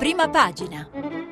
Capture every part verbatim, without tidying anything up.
Prima pagina.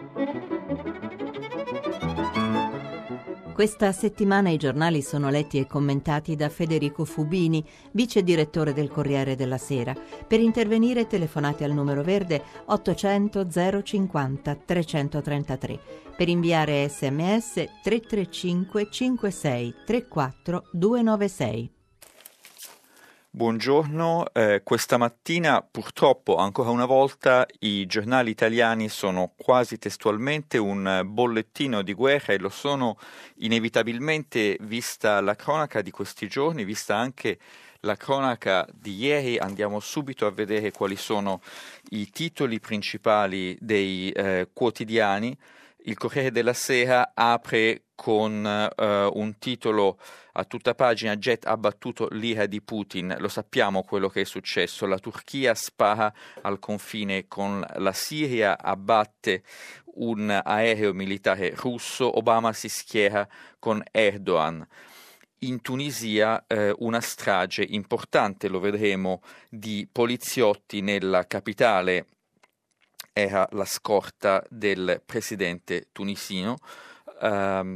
Questa settimana i giornali sono letti e commentati da Federico Fubini, vice direttore del Corriere della Sera. Per intervenire telefonate al numero verde ottocento zero cinquanta trecentotrentatré. Per inviare sms tre tre cinque cinque sei tre quattro due nove sei. Buongiorno, eh, questa mattina purtroppo ancora una volta i giornali italiani sono quasi testualmente un bollettino di guerra e lo sono inevitabilmente vista la cronaca di questi giorni, vista anche la cronaca di ieri. Andiamo subito a vedere quali sono i titoli principali dei eh, quotidiani. Il Corriere della Sera apre con uh, un titolo a tutta pagina: jet ha battuto l'ira di Putin. Lo sappiamo quello che è successo. La Turchia spara al confine con la Siria, abbatte un aereo militare russo, Obama si schiera con Erdogan. In Tunisia eh, una strage importante, lo vedremo, di poliziotti nella capitale. Era la scorta del presidente tunisino. Um,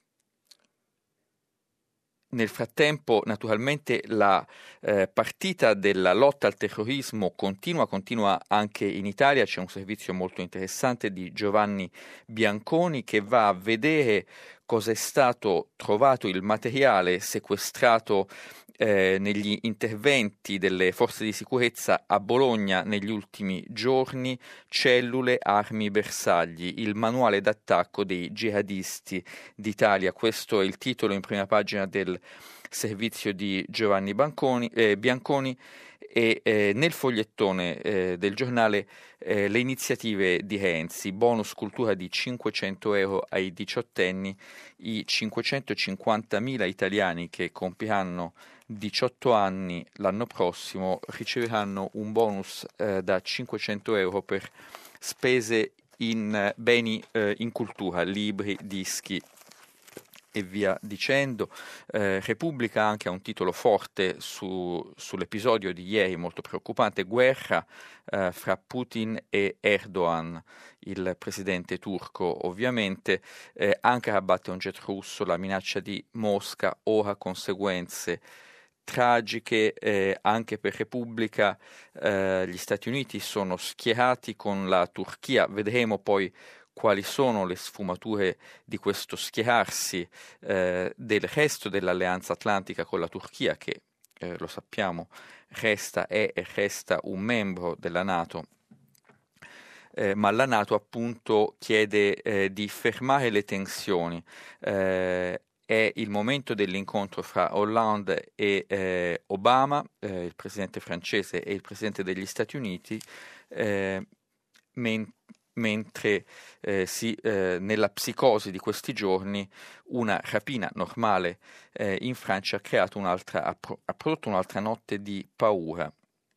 Nel frattempo, naturalmente, la eh, partita della lotta al terrorismo continua, continua anche in Italia. C'è un servizio molto interessante di Giovanni Bianconi che va a vedere cosa è stato trovato, il materiale sequestrato eh, negli interventi delle forze di sicurezza a Bologna negli ultimi giorni: cellule, armi, bersagli, il manuale d'attacco dei jihadisti d'Italia. Questo è il titolo in prima pagina del servizio di Giovanni Banconi, eh, Bianconi. E eh, nel fogliettone eh, del giornale eh, le iniziative di Renzi: bonus cultura di cinquecento euro ai diciottenni. I cinquecentocinquantamila italiani che compiranno diciotto anni l'anno prossimo riceveranno un bonus eh, da cinquecento euro per spese in eh, beni eh, in cultura, libri, dischi e via dicendo. Eh, Repubblica anche ha un titolo forte su, sull'episodio di ieri, molto preoccupante: guerra eh, fra Putin e Erdogan, il presidente turco ovviamente. eh, Ankara abbatte un jet russo, la minaccia di Mosca, ora conseguenze tragiche eh, anche per Repubblica. Eh, gli Stati Uniti sono schierati con la Turchia, vedremo poi quali sono le sfumature di questo schierarsi eh, del resto dell'alleanza atlantica con la Turchia, che eh, lo sappiamo resta è e resta un membro della NATO. Eh, ma la NATO appunto chiede eh, di fermare le tensioni. Eh, è il momento dell'incontro fra Hollande e eh, Obama, eh, il presidente francese, e il presidente degli Stati Uniti, eh, men- mentre eh, si, eh, nella psicosi di questi giorni una rapina normale eh, in Francia ha, creato un'altra, ha, pro- ha prodotto un'altra notte di paura.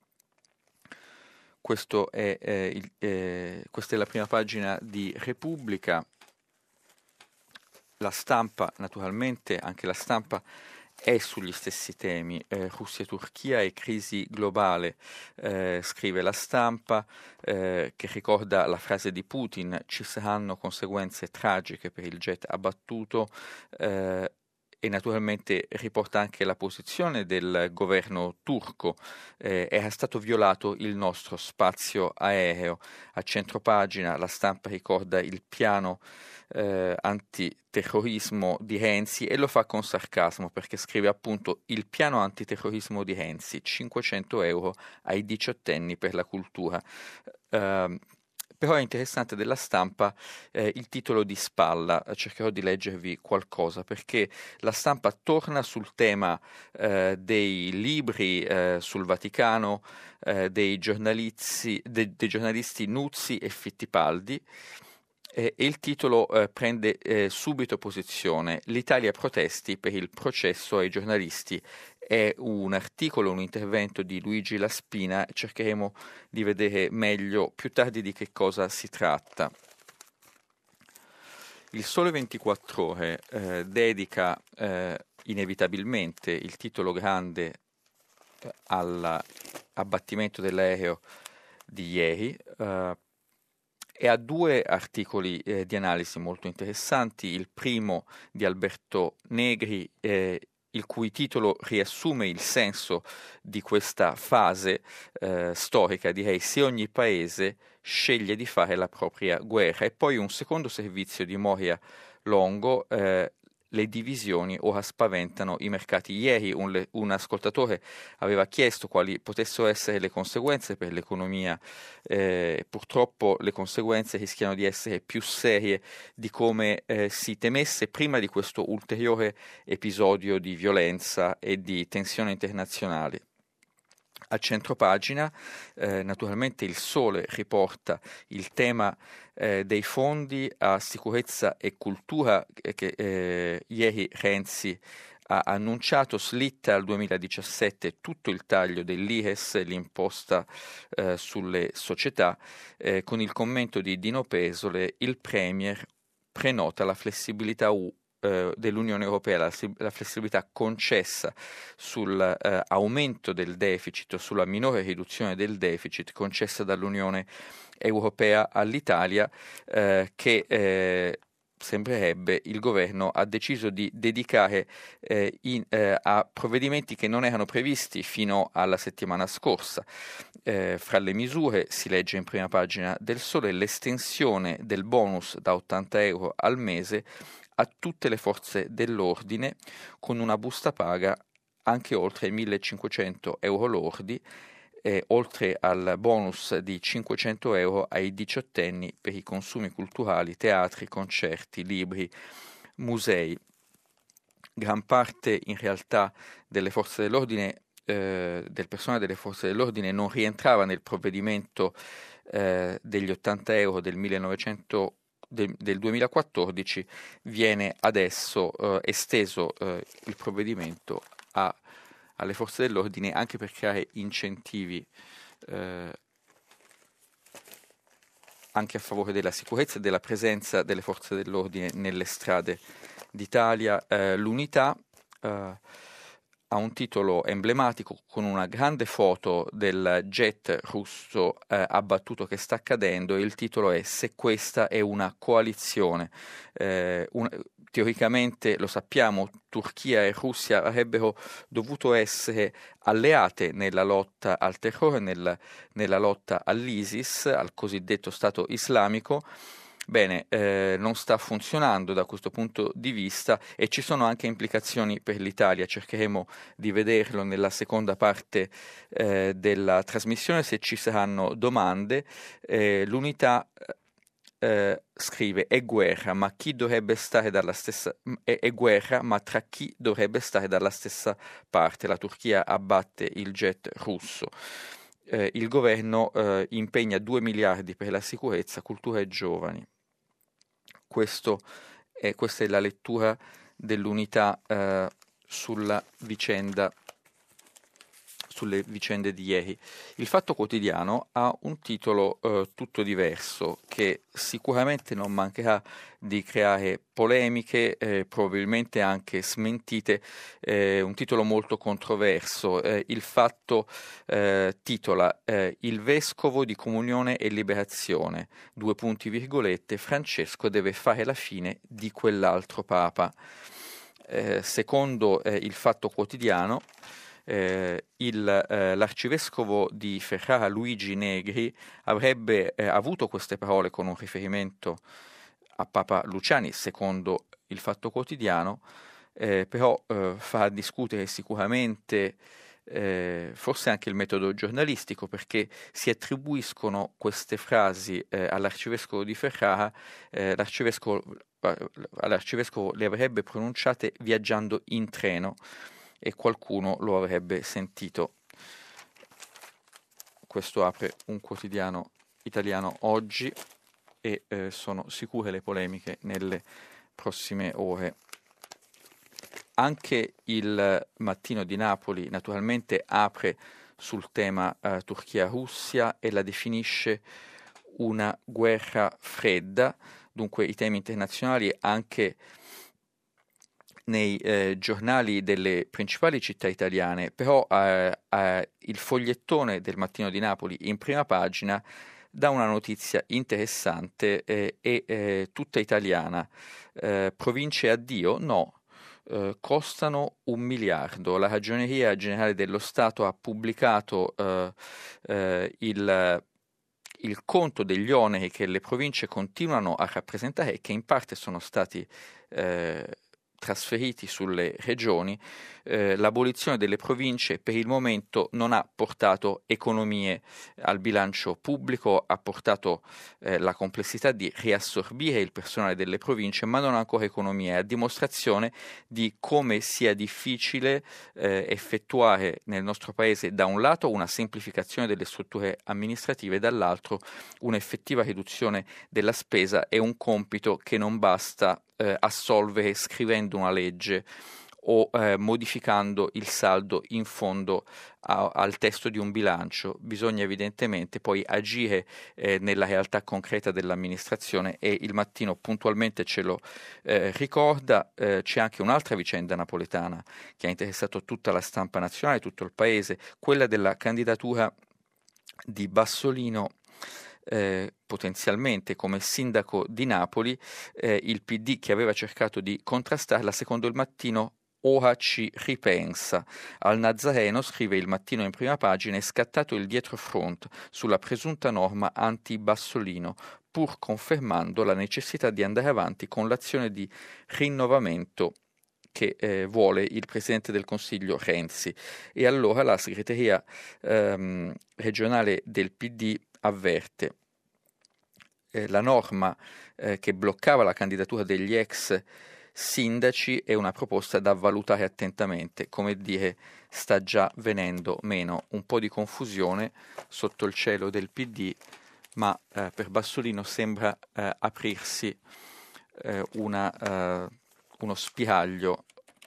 Questo è, eh, il, eh, questa è la prima pagina di Repubblica. La Stampa, naturalmente, anche la Stampa è sugli stessi temi: eh, Russia-Turchia e crisi globale. Eh, scrive la Stampa, eh, che ricorda la frase di Putin: ci saranno conseguenze tragiche per il jet abbattuto. Eh, e naturalmente riporta anche la posizione del governo turco. Eh, era stato violato il nostro spazio aereo. A centropagina la Stampa ricorda il piano eh, antiterrorismo di Renzi, e lo fa con sarcasmo, perché scrive appunto: il piano antiterrorismo di Renzi, cinquecento euro ai diciottenni per la cultura. Uh, Però è interessante della Stampa eh, il titolo di spalla. Cercherò di leggervi qualcosa, perché la Stampa torna sul tema eh, dei libri eh, sul Vaticano eh, dei giornalisti, de, dei giornalisti Nuzzi e Fittipaldi. E il titolo eh, prende eh, subito posizione: l'Italia protesti per il processo ai giornalisti. È un articolo, un intervento di Luigi Laspina. Cercheremo di vedere meglio più tardi di che cosa si tratta. Il Sole ventiquattro Ore eh, dedica eh, inevitabilmente il titolo grande eh, all'abbattimento dell'aereo di ieri, eh, e ha due articoli eh, di analisi molto interessanti. Il primo di Alberto Negri, eh, il cui titolo riassume il senso di questa fase eh, storica, direi: se ogni paese sceglie di fare la propria guerra. E poi un secondo servizio di Moria Longo, eh, le divisioni ora spaventano i mercati. Ieri un, le, un ascoltatore aveva chiesto quali potessero essere le conseguenze per l'economia. Eh, purtroppo le conseguenze rischiano di essere più serie di come eh, si temesse prima di questo ulteriore episodio di violenza e di tensione internazionale. A centropagina, eh, naturalmente, il Sole riporta il tema eh, dei fondi a sicurezza e cultura eh, che eh, ieri Renzi ha annunciato. Slitta al duemiladiciassette tutto il taglio dell'I R E S, l'imposta eh, sulle società. Eh, con il commento di Dino Pesole, il Premier prenota la flessibilità U dell'Unione Europea, la, la flessibilità concessa sull'aumento eh, del deficit o sulla minore riduzione del deficit concessa dall'Unione Europea all'Italia, eh, che eh, sembrerebbe il governo ha deciso di dedicare eh, in, eh, a provvedimenti che non erano previsti fino alla settimana scorsa. Eh, fra le misure, si legge in prima pagina del Sole, l'estensione del bonus da ottanta euro al mese a tutte le forze dell'ordine, con una busta paga anche oltre i millecinquecento euro lordi, eh, oltre al bonus di cinquecento euro ai diciottenni per i consumi culturali, teatri, concerti, libri, musei. Gran parte in realtà delle forze dell'ordine, eh, del personale delle forze dell'ordine non rientrava nel provvedimento eh, degli ottanta euro del millenovecento Del, del duemilaquattordici. Viene adesso eh, esteso eh, il provvedimento a, alle forze dell'ordine, anche per creare incentivi eh, anche a favore della sicurezza e della presenza delle forze dell'ordine nelle strade d'Italia. Eh, l'unità eh, ha un titolo emblematico con una grande foto del jet russo eh, abbattuto che sta cadendo, e il titolo è "Se questa è una coalizione". Eh, un, teoricamente, lo sappiamo, Turchia e Russia avrebbero dovuto essere alleate nella lotta al terrore, nel, nella lotta all'ISIS, al cosiddetto Stato islamico. Bene, eh, non sta funzionando da questo punto di vista, e ci sono anche implicazioni per l'Italia. Cercheremo di vederlo nella seconda parte eh, della trasmissione, se ci saranno domande. Eh, l'unità eh, scrive: è guerra, ma chi dovrebbe stare dalla stessa è, è guerra, ma tra chi dovrebbe stare dalla stessa parte? La Turchia abbatte il jet russo. Eh, il governo eh, impegna due miliardi per la sicurezza, cultura e giovani. Questo è, questa è la lettura dell'unità eh, sulla vicenda, sulle vicende di ieri. Il Fatto Quotidiano ha un titolo eh, tutto diverso, che sicuramente non mancherà di creare polemiche, eh, probabilmente anche smentite. Eh, un titolo molto controverso. Eh, il Fatto eh, titola eh, "Il vescovo di Comunione e Liberazione, due punti virgolette, Francesco deve fare la fine di quell'altro Papa". Eh, secondo eh, il Fatto Quotidiano, Eh, il, eh, l'arcivescovo di Ferrara, Luigi Negri, avrebbe eh, avuto queste parole con un riferimento a Papa Luciani, secondo il Fatto Quotidiano, eh, però eh, fa discutere sicuramente eh, forse anche il metodo giornalistico, perché si attribuiscono queste frasi eh, all'arcivescovo di Ferrara. eh, l'arcivescovo, all'arcivescovo le avrebbe pronunciate viaggiando in treno, e qualcuno lo avrebbe sentito. Questo apre un quotidiano italiano oggi, e eh, sono sicure le polemiche nelle prossime ore. Anche il Mattino di Napoli naturalmente apre sul tema eh, Turchia-Russia e la definisce una guerra fredda. Dunque i temi internazionali anche nei eh, giornali delle principali città italiane, però eh, eh, il fogliettone del Mattino di Napoli in prima pagina da una notizia interessante eh, e eh, tutta italiana. Eh, province a Dio? No. Eh, costano un miliardo. La Ragioneria Generale dello Stato ha pubblicato eh, eh, il, il conto degli oneri che le province continuano a rappresentare e che in parte sono stati eh, trasferiti sulle regioni. Eh, l'abolizione delle province per il momento non ha portato economie al bilancio pubblico, ha portato eh, la complessità di riassorbire il personale delle province, ma non ancora economie, a dimostrazione di come sia difficile eh, effettuare nel nostro paese da un lato una semplificazione delle strutture amministrative e dall'altro un'effettiva riduzione della spesa. È un compito che non basta eh, assolvere scrivendo una legge o eh, modificando il saldo in fondo a, al testo di un bilancio. Bisogna evidentemente poi agire eh, nella realtà concreta dell'amministrazione, e il Mattino puntualmente ce lo eh, ricorda. Eh, c'è anche un'altra vicenda napoletana che ha interessato tutta la stampa nazionale, tutto il paese, quella della candidatura di Bassolino Eh, potenzialmente come sindaco di Napoli. Eh, il P D, che aveva cercato di contrastarla, secondo il Mattino ora ci ripensa. Al Nazareno, scrive il Mattino in prima pagina, è scattato il dietrofront sulla presunta norma anti-Bassolino, pur confermando la necessità di andare avanti con l'azione di rinnovamento che eh, vuole il Presidente del Consiglio Renzi. E allora la segreteria ehm, regionale del P D avverte: eh, la norma eh, che bloccava la candidatura degli ex sindaci è una proposta da valutare attentamente. Come dire, sta già venendo meno. Un po' di confusione sotto il cielo del P D, ma eh, per Bassolino sembra eh, aprirsi eh, una, eh, uno spiraglio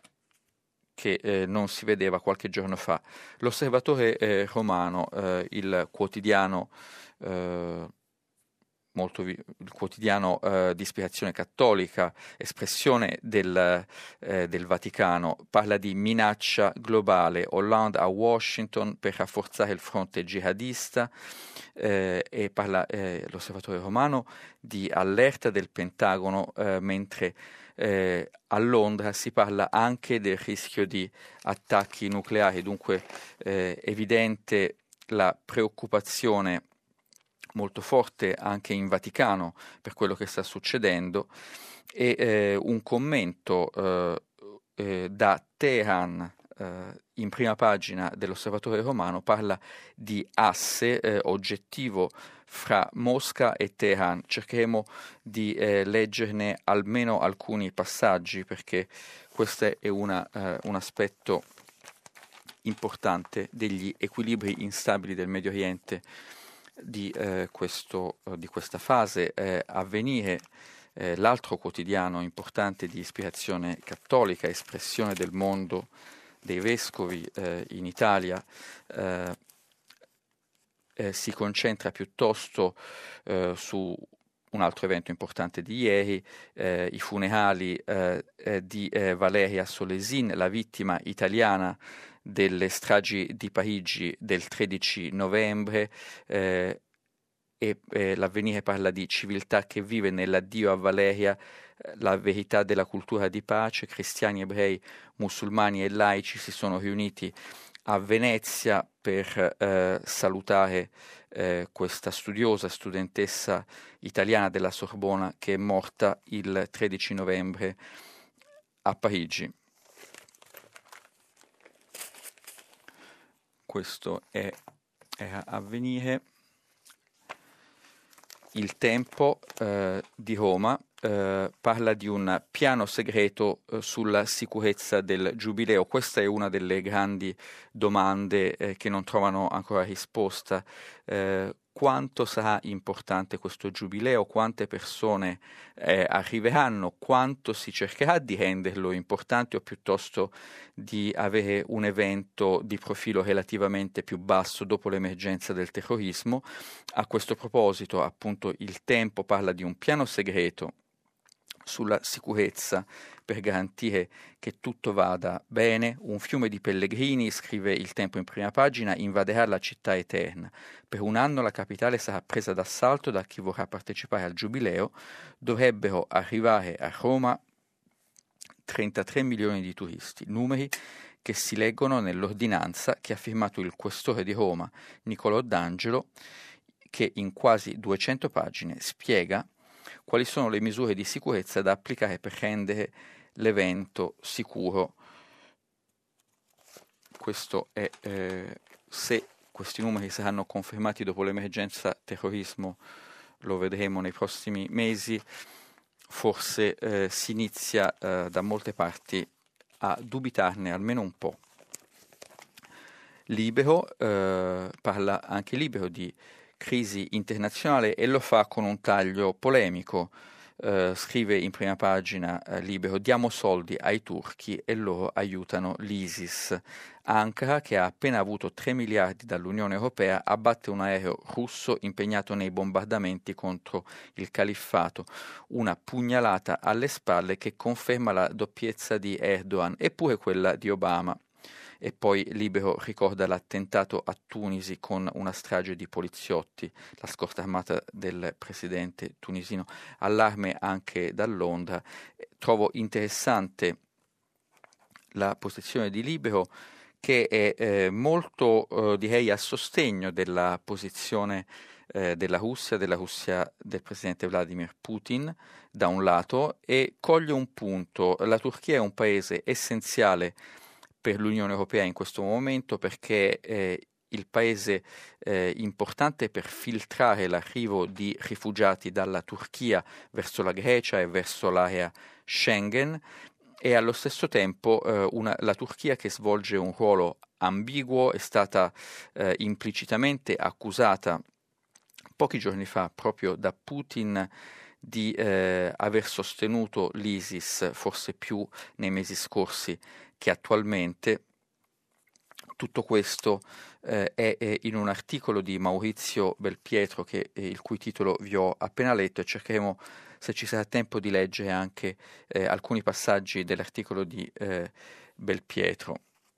che eh, non si vedeva qualche giorno fa. L'Osservatore eh, Romano, eh, il quotidiano eh, molto vi- il quotidiano eh, di ispirazione cattolica, espressione del, eh, del Vaticano, parla di minaccia globale. Hollande a Washington per rafforzare il fronte jihadista, eh, e parla eh, l'Osservatore Romano di allerta del Pentagono, eh, mentre eh, a Londra si parla anche del rischio di attacchi nucleari. Dunque eh, evidente la preoccupazione molto forte anche in Vaticano per quello che sta succedendo, e eh, un commento eh, eh, da Teheran eh, in prima pagina dell'Osservatore Romano parla di asse eh, oggettivo fra Mosca e Teheran. Cercheremo di eh, leggerne almeno alcuni passaggi, perché questo è una, eh, un aspetto importante degli equilibri instabili del Medio Oriente di, eh, questo, di questa fase. eh, Avvenire, eh, l'altro quotidiano importante di ispirazione cattolica, espressione del mondo dei vescovi eh, in Italia, eh, eh, si concentra piuttosto eh, su un altro evento importante di ieri, eh, i funerali eh, eh, di eh, Valeria Solesin, la vittima italiana delle stragi di Parigi del tredici novembre, eh, e eh, l'Avvenire parla di civiltà che vive nell'addio a Valeria, eh, la verità della cultura di pace. Cristiani, ebrei, musulmani e laici si sono riuniti a Venezia per eh, salutare eh, questa studiosa, studentessa italiana della Sorbona che è morta il tredici novembre a Parigi. Questo è, è Avvenire. Il Tempo eh, di Roma eh, parla di un piano segreto eh, sulla sicurezza del Giubileo. Questa è una delle grandi domande eh, che non trovano ancora risposta. Eh, quanto sarà importante questo Giubileo? Quante persone eh, arriveranno? Quanto si cercherà di renderlo importante, o piuttosto di avere un evento di profilo relativamente più basso dopo l'emergenza del terrorismo? A questo proposito, appunto, il Tempo parla di un piano segreto sulla sicurezza per garantire che tutto vada bene. Un fiume di pellegrini, scrive Il Tempo in prima pagina, invaderà la città eterna. Per un anno la capitale sarà presa d'assalto da chi vorrà partecipare al giubileo. Dovrebbero arrivare a Roma trentatré milioni di turisti, numeri che si leggono nell'ordinanza che ha firmato il questore di Roma, Nicolò D'Angelo, che in quasi duecento pagine spiega quali sono le misure di sicurezza da applicare per rendere l'evento sicuro. Questo è, eh, se questi numeri saranno confermati dopo l'emergenza terrorismo, lo vedremo nei prossimi mesi, forse eh, si inizia eh, da molte parti a dubitarne almeno un po'. Libero, eh, parla anche Libero di crisi internazionale e lo fa con un taglio polemico. Uh, scrive in prima pagina uh, Libero: diamo soldi ai turchi e loro aiutano l'ISIS. Ankara, che ha appena avuto tre miliardi dall'Unione Europea, abbatte un aereo russo impegnato nei bombardamenti contro il califfato, una pugnalata alle spalle che conferma la doppiezza di Erdogan, eppure quella di Obama. E poi Libero ricorda l'attentato a Tunisi con una strage di poliziotti, la scorta armata del presidente tunisino, allarme anche da Londra. Trovo interessante la posizione di Libero, che è eh, molto, eh, direi, a sostegno della posizione eh, della Russia, della Russia del presidente Vladimir Putin, da un lato, e coglie un punto: la Turchia è un paese essenziale per l'Unione Europea in questo momento, perché è il paese eh, importante per filtrare l'arrivo di rifugiati dalla Turchia verso la Grecia e verso l'area Schengen, e allo stesso tempo eh, una, la Turchia, che svolge un ruolo ambiguo, è stata eh, implicitamente accusata pochi giorni fa proprio da Putin di eh, aver sostenuto l'ISIS, forse più nei mesi scorsi che attualmente. Tutto questo eh, è, è in un articolo di Maurizio Belpietro, che, eh, il cui titolo vi ho appena letto, e cercheremo, se ci sarà tempo, di leggere anche eh, alcuni passaggi dell'articolo di eh, Belpietro.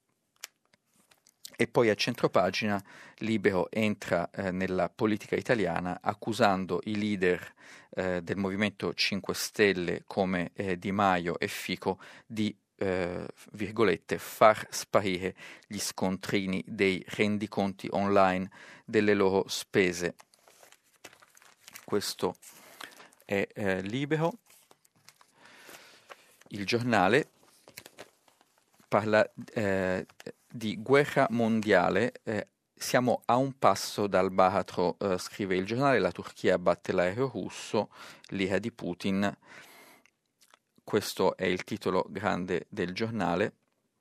E poi a centropagina Libero entra eh, nella politica italiana, accusando i leader eh, del Movimento cinque Stelle come eh, Di Maio e Fico di Eh, virgolette, far sparire gli scontrini dei rendiconti online delle loro spese. Questo è eh, Libero. Il Giornale parla eh, di guerra mondiale. Eh, siamo a un passo dal baratro, eh, scrive il Giornale. La Turchia batte l'aereo russo, l'ira di Putin. Questo è il titolo grande del Giornale.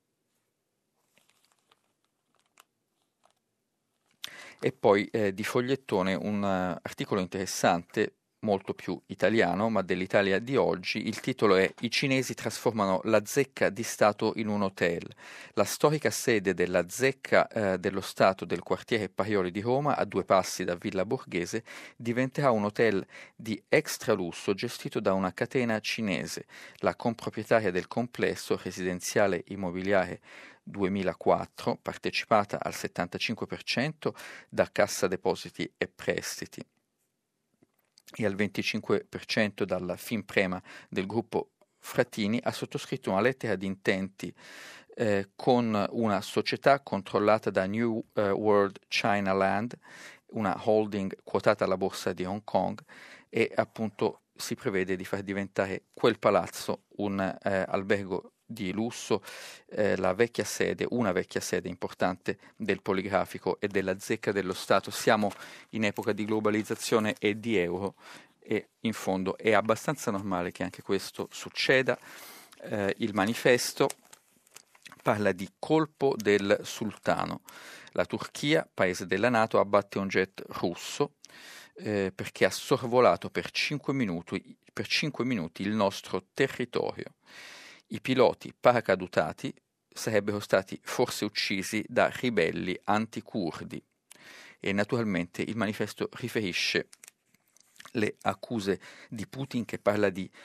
E poi eh, di fogliettone un uh, articolo interessante, molto più italiano, ma dell'Italia di oggi. Il titolo è: I cinesi trasformano la zecca di Stato in un hotel. La storica sede della zecca eh, dello Stato del quartiere Parioli di Roma, a due passi da Villa Borghese, diventerà un hotel di extra lusso gestito da una catena cinese. La comproprietaria del complesso residenziale immobiliare duemilaquattro, partecipata al settantacinque per cento da Cassa Depositi e Prestiti e al venticinque per cento dalla Finprema del gruppo Frattini, ha sottoscritto una lettera di intenti eh, con una società controllata da New uh, World China Land, una holding quotata alla borsa di Hong Kong, e appunto si prevede di far diventare quel palazzo un eh, albergo di lusso, eh, la vecchia sede, una vecchia sede importante del Poligrafico e della Zecca dello Stato. Siamo in epoca di globalizzazione e di euro, e in fondo è abbastanza normale che anche questo succeda. Eh, il Manifesto parla di colpo del sultano. La Turchia, paese della NATO, abbatte un jet russo eh, perché ha sorvolato per cinque minuti, per cinque minuti il nostro territorio. I piloti paracadutati sarebbero stati forse uccisi da ribelli anticurdi, e naturalmente il Manifesto riferisce le accuse di Putin, che parla di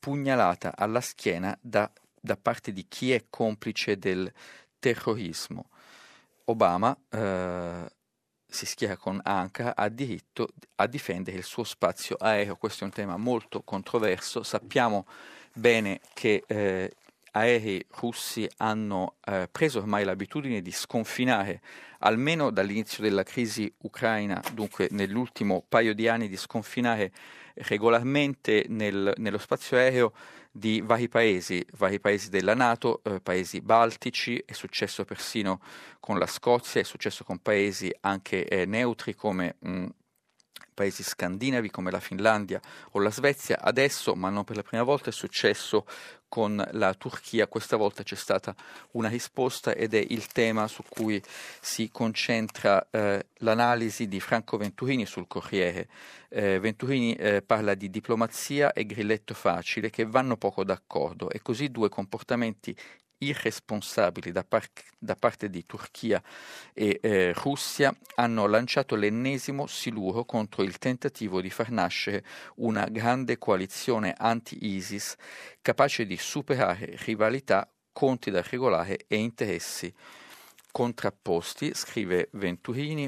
pugnalata alla schiena da, da parte di chi è complice del terrorismo. Obama eh, si schiera con Ankara, ha diritto a difendere il suo spazio aereo. Questo è un tema molto controverso. Sappiamo bene che eh, aerei russi hanno eh, preso ormai l'abitudine di sconfinare, almeno dall'inizio della crisi ucraina, dunque nell'ultimo paio di anni, di sconfinare regolarmente nel, nello spazio aereo di vari paesi, vari paesi della NATO, eh, paesi baltici, è successo persino con la Scozia, è successo con paesi anche eh, neutri come mh, paesi scandinavi come la Finlandia o la Svezia. Adesso, ma non per la prima volta, è successo con la Turchia. Questa volta c'è stata una risposta ed è il tema su cui si concentra eh, l'analisi di Franco Venturini sul Corriere. Eh, Venturini eh, parla di diplomazia e grilletto facile che vanno poco d'accordo, e così due comportamenti irresponsabili da, par- da parte di Turchia e eh, Russia hanno lanciato l'ennesimo siluro contro il tentativo di far nascere una grande coalizione anti-ISIS capace di superare rivalità, conti da regolare e interessi contrapposti, scrive Venturini.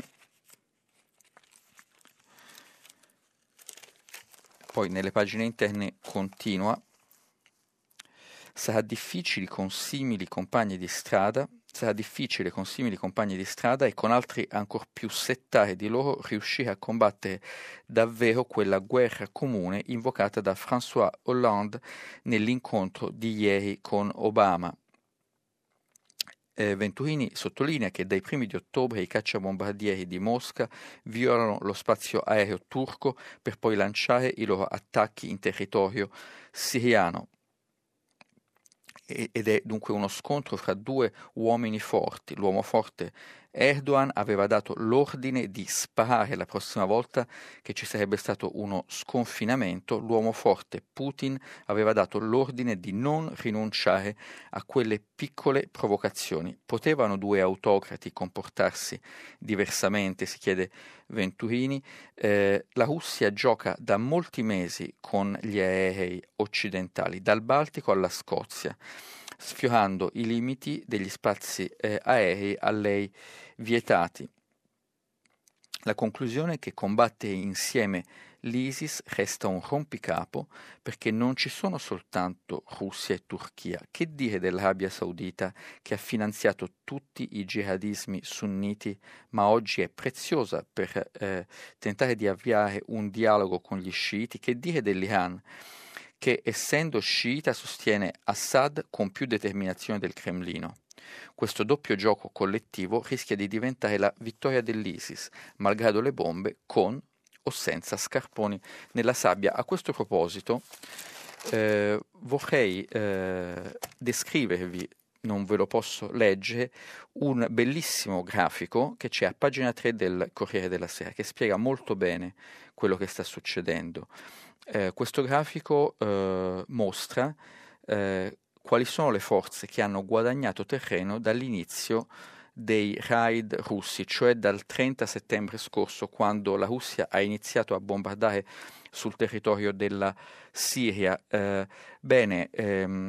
Poi nelle pagine interne continua: sarà difficile con simili compagni di strada, sarà difficile con simili compagni di strada e con altri ancor più settari di loro riuscire a combattere davvero quella guerra comune invocata da François Hollande nell'incontro di ieri con Obama. Eh, Venturini sottolinea che dai primi di ottobre i cacciabombardieri di Mosca violano lo spazio aereo turco per poi lanciare i loro attacchi in territorio siriano. Ed è dunque uno scontro fra due uomini forti. L'uomo forte Erdogan aveva dato l'ordine di sparare la prossima volta che ci sarebbe stato uno sconfinamento. L'uomo forte Putin aveva dato l'ordine di non rinunciare a quelle piccole provocazioni. Potevano due autocrati comportarsi diversamente, si chiede Venturini. Eh, la Russia gioca da molti mesi con gli aerei occidentali, dal Baltico alla Scozia, sfiorando i limiti degli spazi eh, aerei a lei vietati. La conclusione è che combattere insieme l'ISIS resta un rompicapo, perché non ci sono soltanto Russia e Turchia. Che dire dell'Arabia Saudita, che ha finanziato tutti i jihadismi sunniti, ma oggi è preziosa per eh, tentare di avviare un dialogo con gli sciiti? Che dire dell'Iran, che essendo sciita sostiene Assad con più determinazione del Cremlino? Questo doppio gioco collettivo rischia di diventare la vittoria dell'ISIS, malgrado le bombe, con o senza scarponi nella sabbia. A questo proposito eh, vorrei eh, descrivervi, non ve lo posso leggere, un bellissimo grafico che c'è a pagina tre del Corriere della Sera, che spiega molto bene quello che sta succedendo. Eh, questo grafico eh, mostra eh, quali sono le forze che hanno guadagnato terreno dall'inizio dei raid russi, cioè dal trenta settembre scorso, quando la Russia ha iniziato a bombardare sul territorio della Siria. Eh, bene, ehm,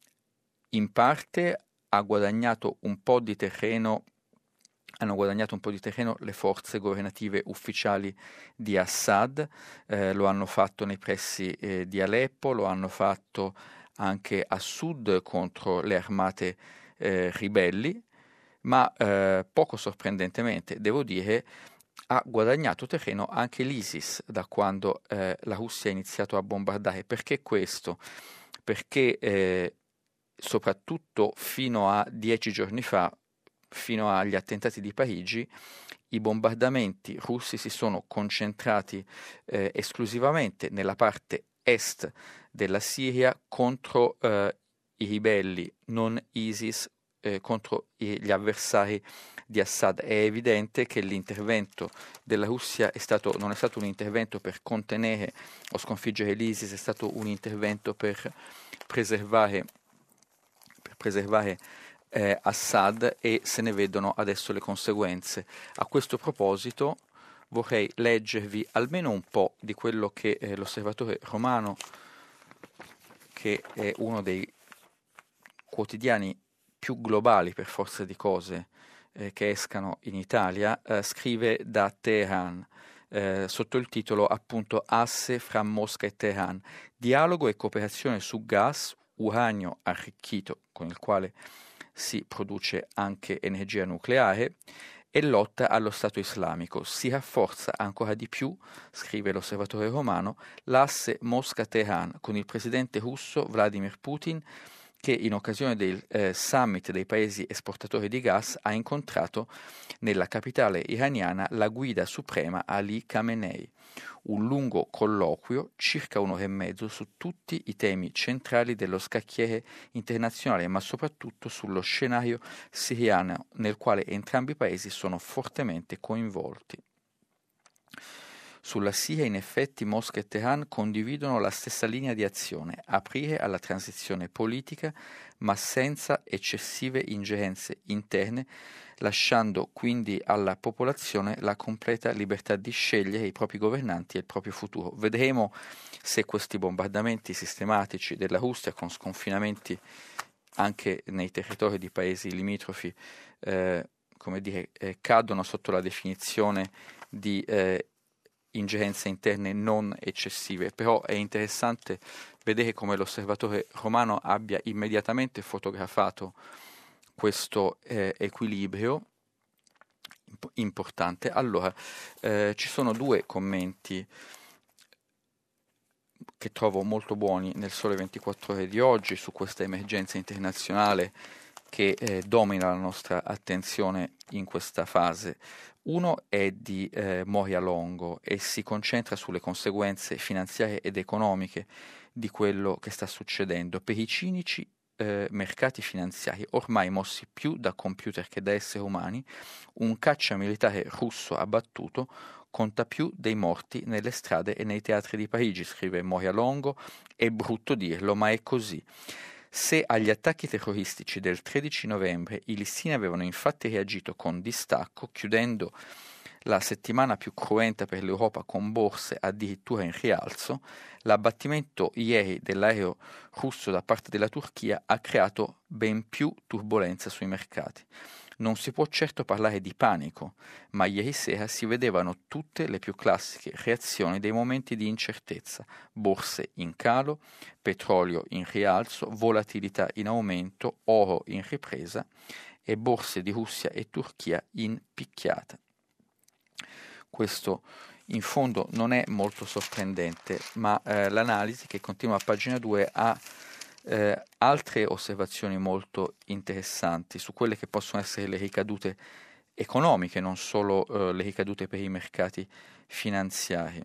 in parte ha guadagnato un po' di terreno hanno guadagnato un po' di terreno le forze governative ufficiali di Assad, eh, lo hanno fatto nei pressi eh, di Aleppo, lo hanno fatto anche a sud contro le armate eh, ribelli, ma eh, poco sorprendentemente, devo dire, ha guadagnato terreno anche l'ISIS da quando eh, la Russia ha iniziato a bombardare. Perché questo? Perché eh, soprattutto fino a dieci giorni fa, fino agli attentati di Parigi, i bombardamenti russi si sono concentrati eh, esclusivamente nella parte est della Siria contro eh, i ribelli non ISIS, eh, contro i, gli avversari di Assad. È evidente che l'intervento della Russia è stato, non è stato un intervento per contenere o sconfiggere l'ISIS, è stato un intervento per preservare, per preservare eh, Assad, e se ne vedono adesso le conseguenze. A questo proposito vorrei leggervi almeno un po' di quello che eh, l'osservatore romano che è uno dei quotidiani più globali per forza di cose eh, che escano in Italia, eh, scrive da Teheran, eh, sotto il titolo appunto Asse fra Mosca e Teheran, dialogo e cooperazione su gas, uranio arricchito, con il quale si produce anche energia nucleare, e lotta allo Stato islamico. Si rafforza ancora di più, scrive l'Osservatore Romano, l'asse Mosca-Teheran con il presidente russo Vladimir Putin, che in occasione del eh, summit dei paesi esportatori di gas ha incontrato nella capitale iraniana la guida suprema Ali Khamenei. Un lungo colloquio, circa un'ora e mezzo, su tutti i temi centrali dello scacchiere internazionale, ma soprattutto sullo scenario siriano nel quale entrambi i paesi sono fortemente coinvolti. Sulla Siria, in effetti, Mosca e Teheran condividono la stessa linea di azione, aprire alla transizione politica, ma senza eccessive ingerenze interne, lasciando quindi alla popolazione la completa libertà di scegliere i propri governanti e il proprio futuro. Vedremo se questi bombardamenti sistematici della Russia, con sconfinamenti anche nei territori di paesi limitrofi, eh, come dire, eh, cadono sotto la definizione di eh, ingerenze interne non eccessive. Però è interessante vedere come l'Osservatore Romano abbia immediatamente fotografato questo eh, equilibrio imp- importante. Allora, eh, ci sono due commenti che trovo molto buoni nel Sole ventiquattro Ore di oggi su questa emergenza internazionale che eh, domina la nostra attenzione in questa fase. Uno è di eh, Moria Longo e si concentra sulle conseguenze finanziarie ed economiche di quello che sta succedendo per i cinici eh, mercati finanziari, ormai mossi più da computer che da esseri umani. Un caccia militare russo abbattuto conta più dei morti nelle strade e nei teatri di Parigi, scrive Moria Longo. È brutto dirlo, ma è così. Se agli attacchi terroristici del tredici novembre i listini avevano infatti reagito con distacco, chiudendo la settimana più cruenta per l'Europa con borse addirittura in rialzo, l'abbattimento ieri dell'aereo russo da parte della Turchia ha creato ben più turbolenza sui mercati. Non si può certo parlare di panico, ma ieri sera si vedevano tutte le più classiche reazioni dei momenti di incertezza: borse in calo, petrolio in rialzo, volatilità in aumento, oro in ripresa e borse di Russia e Turchia in picchiata. Questo in fondo non è molto sorprendente, ma eh, l'analisi, che continua a pagina due, ha eh, altre osservazioni molto interessanti su quelle che possono essere le ricadute economiche, non solo eh, le ricadute per i mercati finanziari.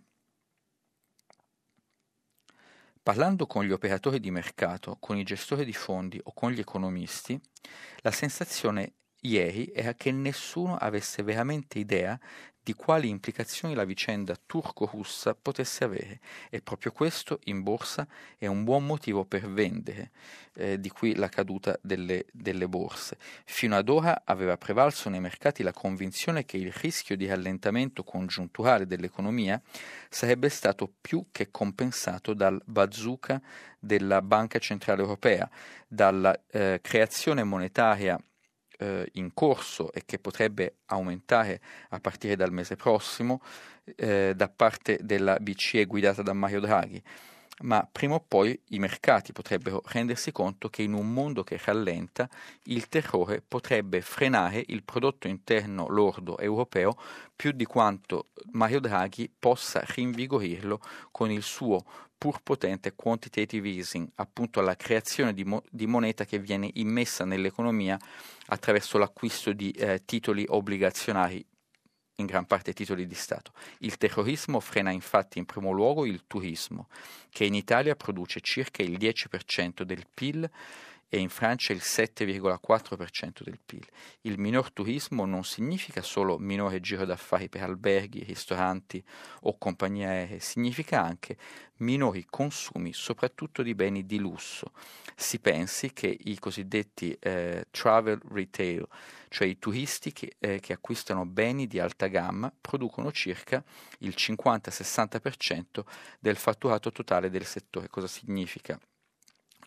Parlando con gli operatori di mercato, con i gestori di fondi o con gli economisti, la sensazione ieri era che nessuno avesse veramente idea di quali implicazioni la vicenda turco-russa potesse avere, e proprio questo in borsa è un buon motivo per vendere, eh, di qui la caduta delle, delle borse. Fino ad ora aveva prevalso nei mercati la convinzione che il rischio di rallentamento congiunturale dell'economia sarebbe stato più che compensato dal bazooka della Banca Centrale Europea, dalla eh, creazione monetaria in corso e che potrebbe aumentare a partire dal mese prossimo eh, da parte della B C E guidata da Mario Draghi, ma prima o poi i mercati potrebbero rendersi conto che in un mondo che rallenta il terrore potrebbe frenare il prodotto interno lordo europeo più di quanto Mario Draghi possa rinvigorirlo con il suo pur potente quantitative easing, appunto alla creazione di, mo- di moneta che viene immessa nell'economia attraverso l'acquisto di eh, titoli obbligazionari, in gran parte titoli di Stato. Il terrorismo frena infatti in primo luogo il turismo, che in Italia produce circa il dieci per cento del P I L e in Francia il sette virgola quattro per cento del P I L. Il minor turismo non significa solo minore giro d'affari per alberghi, ristoranti o compagnie aeree, significa anche minori consumi, soprattutto di beni di lusso. Si pensi che i cosiddetti eh, travel retail, cioè i turisti che, eh, che acquistano beni di alta gamma, producono circa il cinquanta sessanta per cento del fatturato totale del settore. Cosa significa?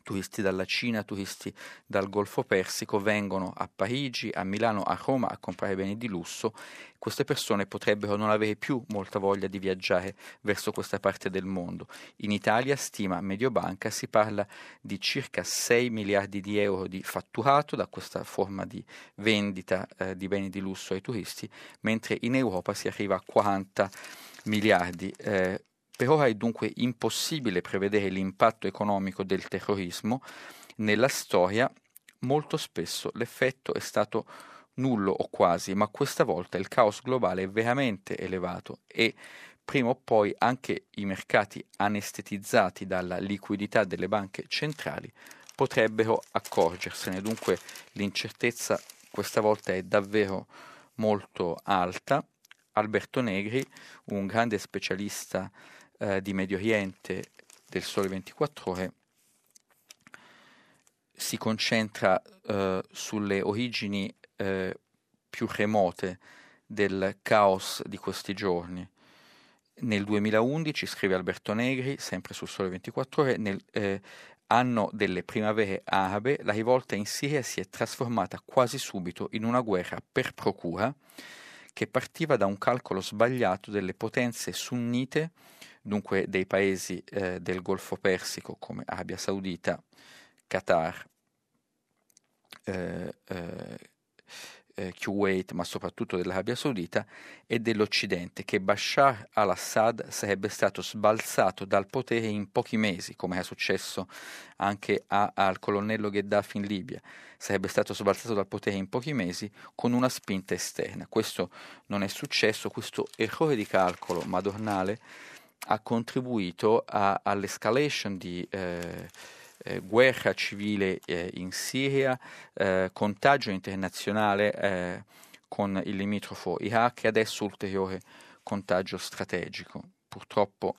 turisti dalla Cina, turisti dal Golfo Persico vengono a Parigi, a Milano, a Roma a comprare beni di lusso. Queste persone potrebbero non avere più molta voglia di viaggiare verso questa parte del mondo. In Italia, stima Mediobanca, si parla di circa sei miliardi di euro di fatturato da questa forma di vendita eh, di beni di lusso ai turisti, mentre in Europa si arriva a quaranta miliardi. Eh, Per ora è dunque impossibile prevedere l'impatto economico del terrorismo. Nella storia molto spesso l'effetto è stato nullo o quasi, ma questa volta il caos globale è veramente elevato e prima o poi anche i mercati anestetizzati dalla liquidità delle banche centrali potrebbero accorgersene. Dunque l'incertezza questa volta è davvero molto alta. Alberto Negri, un grande specialista Eh, di Medio Oriente del Sole ventiquattro Ore, si concentra eh, sulle origini eh, più remote del caos di questi giorni. Nel duemilaundici, scrive Alberto Negri, sempre sul Sole ventiquattro Ore, nel eh, anno delle primavere arabe, la rivolta in Siria si è trasformata quasi subito in una guerra per procura che partiva da un calcolo sbagliato delle potenze sunnite, dunque dei paesi eh, del Golfo Persico come Arabia Saudita, Qatar, eh, eh, eh, Kuwait, ma soprattutto dell'Arabia Saudita, e dell'Occidente, che Bashar al-Assad sarebbe stato sbalzato dal potere in pochi mesi, come è successo anche a, al colonnello Gheddafi in Libia. Sarebbe stato sbalzato dal potere in pochi mesi con una spinta esterna. Questo non è successo, questo errore di calcolo madornale ha contribuito a, all'escalation di eh, eh, guerra civile eh, in Siria, eh, contagio internazionale eh, con il limitrofo Iraq e adesso ulteriore contagio strategico. Purtroppo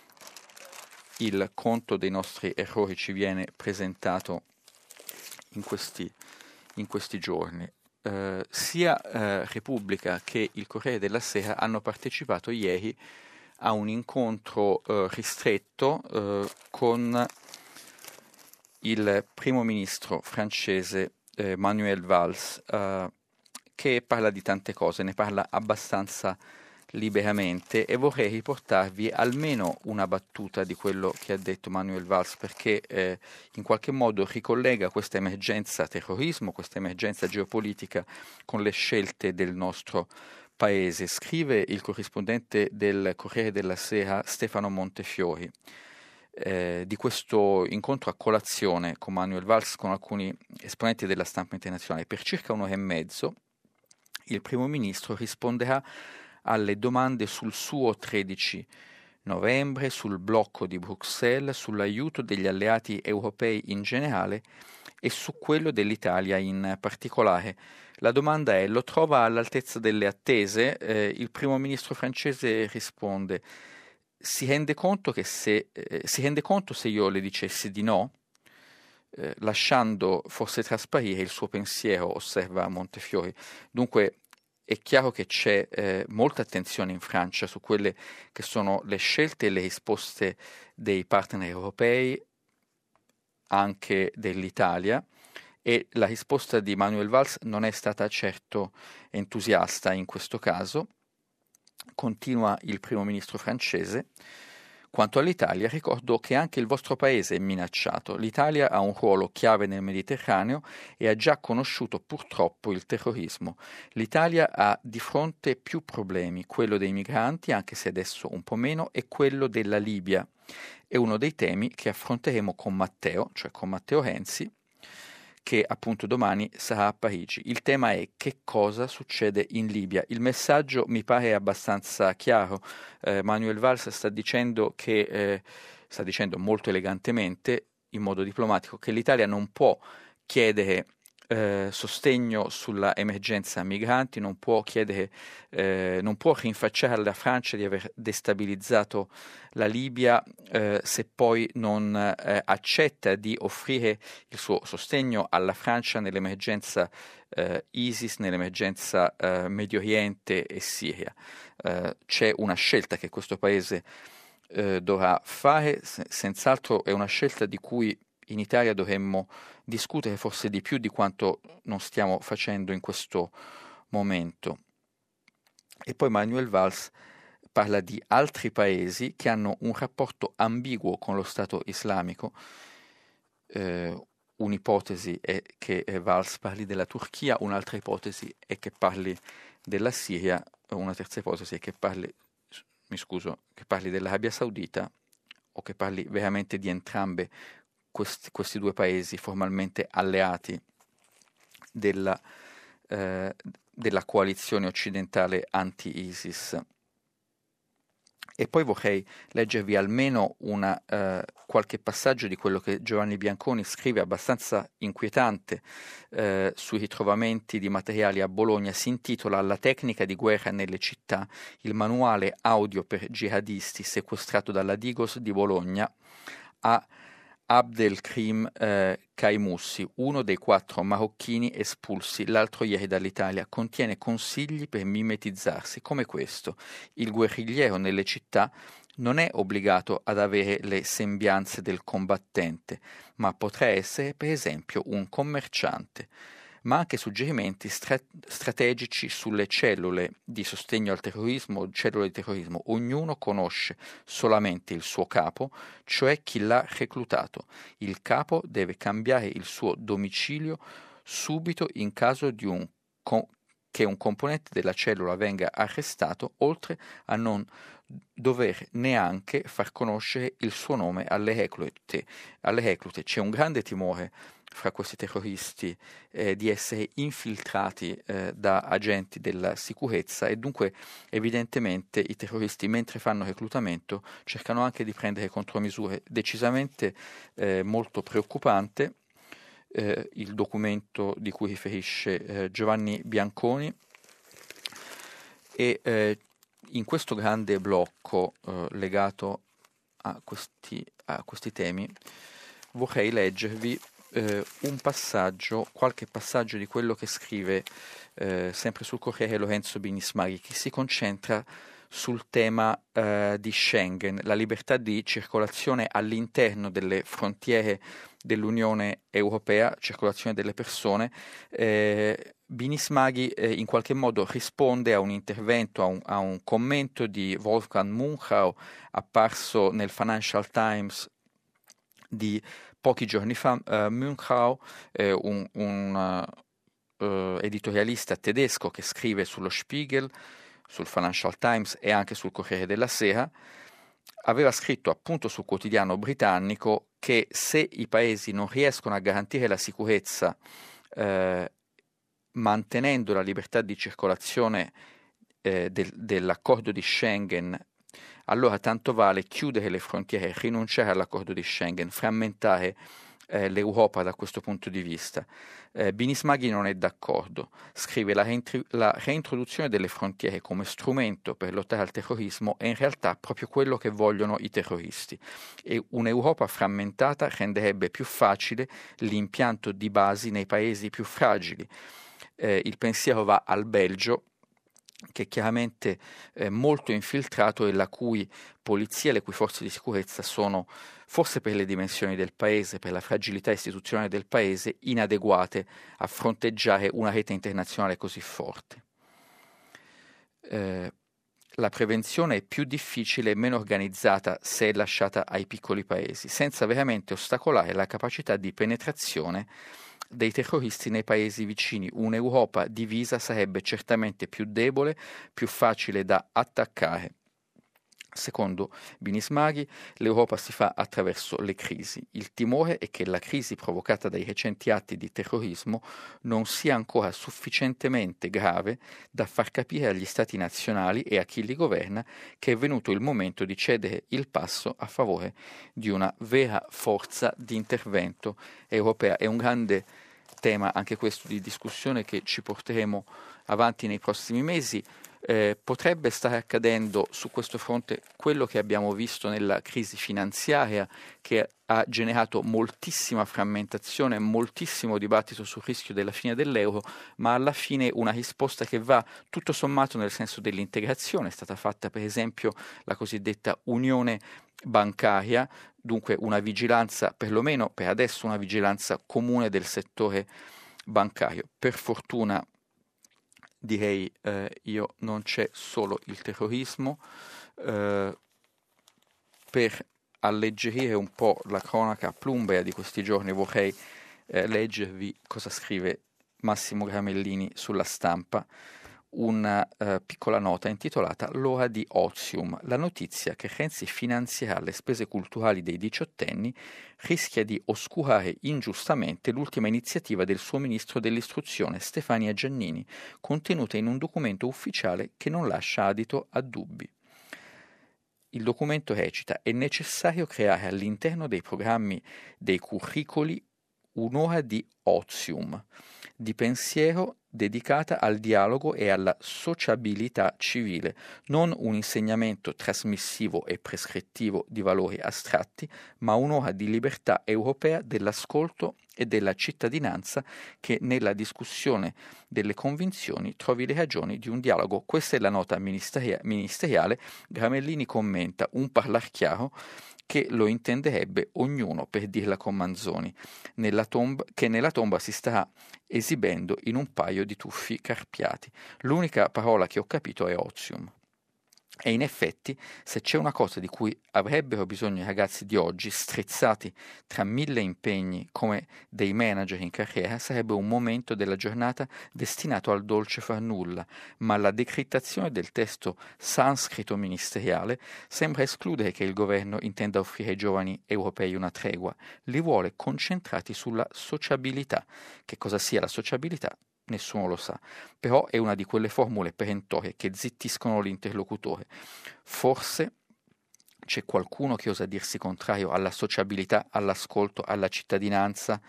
il conto dei nostri errori ci viene presentato in questi, in questi giorni. Eh, sia eh, Repubblica che il Corriere della Sera hanno partecipato ieri a un incontro eh, ristretto eh, con il primo ministro francese eh, Manuel Valls, eh, che parla di tante cose, ne parla abbastanza liberamente e vorrei riportarvi almeno una battuta di quello che ha detto Manuel Valls, perché eh, in qualche modo ricollega questa emergenza terrorismo, questa emergenza geopolitica con le scelte del nostro paese. Scrive il corrispondente del Corriere della Sera Stefano Montefiori eh, di questo incontro a colazione con Manuel Valls con alcuni esponenti della stampa internazionale. Per circa un'ora e mezzo il primo ministro risponderà alle domande sul suo tredici novembre, sul blocco di Bruxelles, sull'aiuto degli alleati europei in generale e su quello dell'Italia in particolare. La domanda è: lo trova all'altezza delle attese? Eh, il primo ministro francese risponde: si rende conto che se, eh, si rende conto se io le dicessi di no? Eh, lasciando forse trasparire il suo pensiero, osserva Montefiori. Dunque è chiaro che c'è eh, molta attenzione in Francia su quelle che sono le scelte e le risposte dei partner europei, anche dell'Italia, e la risposta di Manuel Valls non è stata certo entusiasta in questo caso. Continua il primo ministro francese: quanto all'Italia, ricordo che anche il vostro paese è minacciato. L'Italia ha un ruolo chiave nel Mediterraneo e ha già conosciuto purtroppo il terrorismo. L'Italia ha di fronte più problemi, quello dei migranti, anche se adesso un po' meno, e quello della Libia. È uno dei temi che affronteremo con Matteo, cioè con Matteo Renzi, che appunto domani sarà a Parigi. Il tema è: che cosa succede in Libia? Il messaggio mi pare abbastanza chiaro. Eh, Manuel Valls sta dicendo che, eh, sta dicendo molto elegantemente, in modo diplomatico, che l'Italia non può chiedere eh, sostegno sulla emergenza migranti, non può chiedere, eh, non può rinfacciare alla Francia di aver destabilizzato la Libia eh, se poi non eh, accetta di offrire il suo sostegno alla Francia nell'emergenza eh, ISIS, nell'emergenza eh, Medio Oriente e Siria. Eh, c'è una scelta che questo paese eh, dovrà fare, se- senz'altro è una scelta di cui in Italia dovremmo discutere forse di più di quanto non stiamo facendo in questo momento. E poi Manuel Valls parla di altri paesi che hanno un rapporto ambiguo con lo Stato islamico. Eh, un'ipotesi è che Valls parli della Turchia, un'altra ipotesi è che parli della Siria, una terza ipotesi è che parli, mi scuso, che parli dell'Arabia Saudita, o che parli veramente di entrambe questi, questi due paesi formalmente alleati della, eh, della coalizione occidentale anti-ISIS. E poi vorrei leggervi almeno una, eh, qualche passaggio di quello che Giovanni Bianconi scrive, abbastanza inquietante, eh, sui ritrovamenti di materiali a Bologna. Si intitola La tecnica di guerra nelle città, il manuale audio per jihadisti sequestrato dalla Digos di Bologna a Abdelkrim eh, Kaimussi, uno dei quattro marocchini espulsi l'altro ieri dall'Italia. Contiene consigli per mimetizzarsi, come questo: il guerrigliero nelle città non è obbligato ad avere le sembianze del combattente, ma potrà essere per esempio un commerciante, ma anche suggerimenti stra- strategici sulle cellule di sostegno al terrorismo, cellule di terrorismo. Ognuno conosce solamente il suo capo, cioè chi l'ha reclutato. Il capo deve cambiare il suo domicilio subito in caso di un co- che un componente della cellula venga arrestato, oltre a non dover neanche far conoscere il suo nome alle reclute. Alle reclute. C'è un grande timore fra questi terroristi eh, di essere infiltrati eh, da agenti della sicurezza, e dunque evidentemente i terroristi, mentre fanno reclutamento, cercano anche di prendere contromisure. Decisamente eh, molto preoccupante eh, il documento di cui riferisce eh, Giovanni Bianconi, e eh, in questo grande blocco eh, legato a questi, a questi temi vorrei leggervi eh, un passaggio, qualche passaggio di quello che scrive eh, sempre sul Corriere Lorenzo Binismaghi, che si concentra sul tema eh, di Schengen, la libertà di circolazione all'interno delle frontiere dell'Unione Europea, circolazione delle persone. eh, Binismaghi eh, in qualche modo risponde a un intervento, a un, a un commento di Wolfgang Munchau apparso nel Financial Times di pochi giorni fa. uh, Munchau, eh, un, un uh, uh, editorialista tedesco che scrive sullo Spiegel, sul Financial Times e anche sul Corriere della Sera, aveva scritto appunto sul quotidiano britannico che se i paesi non riescono a garantire la sicurezza eh, mantenendo la libertà di circolazione eh, del, dell'accordo di Schengen, allora tanto vale chiudere le frontiere, rinunciare all'accordo di Schengen, frammentare eh, l'Europa da questo punto di vista. Eh, Binismaghi non è d'accordo. Scrive la, reintri- la reintroduzione delle frontiere come strumento per lottare al terrorismo è in realtà proprio quello che vogliono i terroristi, e un'Europa frammentata renderebbe più facile l'impianto di basi nei paesi più fragili. Eh, il pensiero va al Belgio, che è chiaramente eh, molto infiltrato e la cui polizia, le cui forze di sicurezza sono, forse per le dimensioni del paese, per la fragilità istituzionale del paese, inadeguate a fronteggiare una rete internazionale così forte. Eh, la prevenzione è più difficile e meno organizzata se è lasciata ai piccoli paesi, senza veramente ostacolare la capacità di penetrazione dei terroristi nei paesi vicini. Un'Europa divisa sarebbe certamente più debole, più facile da attaccare. Secondo Binismaghi, l'Europa si fa attraverso le crisi. Il timore è che la crisi provocata dai recenti atti di terrorismo non sia ancora sufficientemente grave da far capire agli Stati nazionali e a chi li governa che è venuto il momento di cedere il passo a favore di una vera forza di intervento europea. È un grande tema anche questo di discussione che ci porteremo avanti nei prossimi mesi. Eh, potrebbe stare accadendo su questo fronte quello che abbiamo visto nella crisi finanziaria, che ha generato moltissima frammentazione, moltissimo dibattito sul rischio della fine dell'euro, ma alla fine una risposta che va tutto sommato nel senso dell'integrazione. È stata fatta per esempio la cosiddetta unione bancaria, dunque una vigilanza, perlomeno per adesso, una vigilanza comune del settore bancario. Per fortuna, direi eh, io, non c'è solo il terrorismo. Eh, per alleggerire un po' la cronaca plumbea di questi giorni vorrei eh, leggervi cosa scrive Massimo Gramellini sulla Stampa, una uh, piccola nota intitolata L'ora di Ozium, la notizia che Renzi finanzierà le spese culturali dei diciottenni rischia di oscurare ingiustamente l'ultima iniziativa del suo ministro dell'istruzione Stefania Giannini, contenuta in un documento ufficiale che non lascia adito a dubbi. Il documento recita: è necessario creare all'interno dei programmi dei curricoli un'ora di ozium, di pensiero dedicata al dialogo e alla sociabilità civile, non un insegnamento trasmissivo e prescrittivo di valori astratti, ma un'ora di libertà europea dell'ascolto e della cittadinanza che nella discussione delle convinzioni trovi le ragioni di un dialogo. Questa è la nota ministeria- ministeriale. Gramellini commenta: un parlar chiaro che lo intenderebbe ognuno, per dirla con Manzoni, nella tomba, che nella tomba si starà esibendo in un paio di tuffi carpiati. L'unica parola che ho capito è ozium. E in effetti, se c'è una cosa di cui avrebbero bisogno i ragazzi di oggi, strizzati tra mille impegni come dei manager in carriera, sarebbe un momento della giornata destinato al dolce far nulla, ma la decrittazione del testo sanscrito ministeriale sembra escludere che il governo intenda offrire ai giovani europei una tregua. Li vuole concentrati sulla sociabilità. Che cosa sia la sociabilità? Nessuno lo sa, però è una di quelle formule perentorie che zittiscono l'interlocutore. Forse c'è qualcuno che osa dirsi contrario alla sociabilità, all'ascolto, alla cittadinanza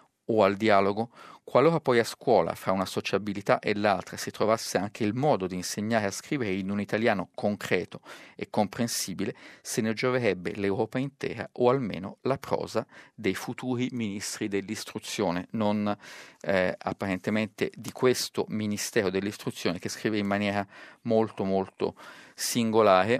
o al dialogo? Qualora poi a scuola, fra una sociabilità e l'altra, si trovasse anche il modo di insegnare a scrivere in un italiano concreto e comprensibile, se ne gioverebbe l'Europa intera, o almeno la prosa dei futuri ministri dell'istruzione, non eh, apparentemente di questo Ministero dell'istruzione, che scrive in maniera molto molto singolare.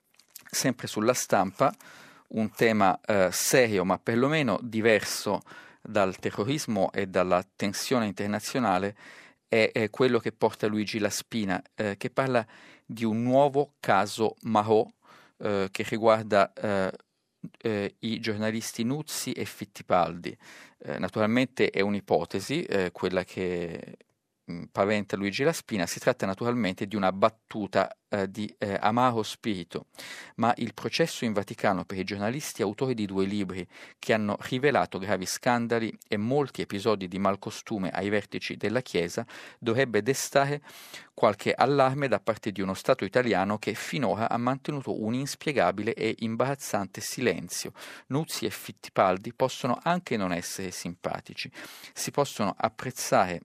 Sempre sulla Stampa, un tema eh, serio ma perlomeno diverso dal terrorismo e dalla tensione internazionale è, è quello che porta Luigi La Spina, eh, che parla di un nuovo caso Marò eh, che riguarda eh, eh, i giornalisti Nuzzi e Fittipaldi. Eh, naturalmente è un'ipotesi, eh, quella che mh, paventa Luigi La Spina. Si tratta naturalmente di una battuta eh, di eh, amaro spirito, ma il processo in Vaticano per i giornalisti autori di due libri che hanno rivelato gravi scandali e molti episodi di malcostume ai vertici della Chiesa dovrebbe destare qualche allarme da parte di uno Stato italiano che finora ha mantenuto un inspiegabile e imbarazzante silenzio. Nuzzi e Fittipaldi possono anche non essere simpatici, si possono apprezzare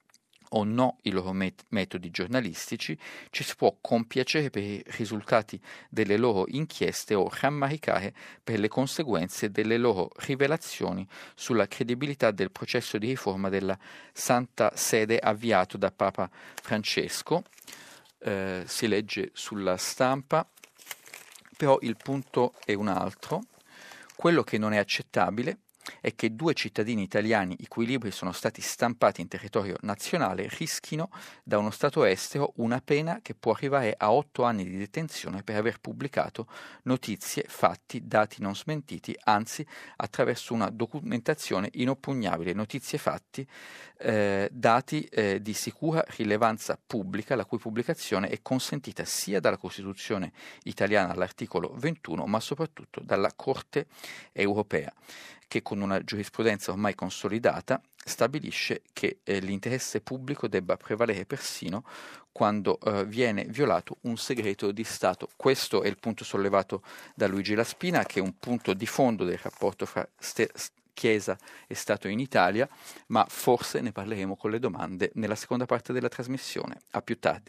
o no i loro met- metodi giornalistici, ci si può compiacere per i risultati delle loro inchieste o rammaricare per le conseguenze delle loro rivelazioni sulla credibilità del processo di riforma della Santa Sede avviato da Papa Francesco. Eh, si legge sulla Stampa, però il punto è un altro. Quello che non è accettabile è che due cittadini italiani i cui libri sono stati stampati in territorio nazionale rischino da uno Stato estero una pena che può arrivare a otto anni di detenzione per aver pubblicato notizie, fatti, dati non smentiti, anzi attraverso una documentazione inoppugnabile, notizie, fatti, eh, dati eh, di sicura rilevanza pubblica, la cui pubblicazione è consentita sia dalla Costituzione italiana all'articolo ventuno, ma soprattutto dalla Corte europea, che con una giurisprudenza ormai consolidata stabilisce che eh, l'interesse pubblico debba prevalere persino quando eh, viene violato un segreto di Stato. Questo è il punto sollevato da Luigi La Spina, che è un punto di fondo del rapporto fra ste- Chiesa e Stato in Italia, ma forse ne parleremo con le domande nella seconda parte della trasmissione. A più tardi.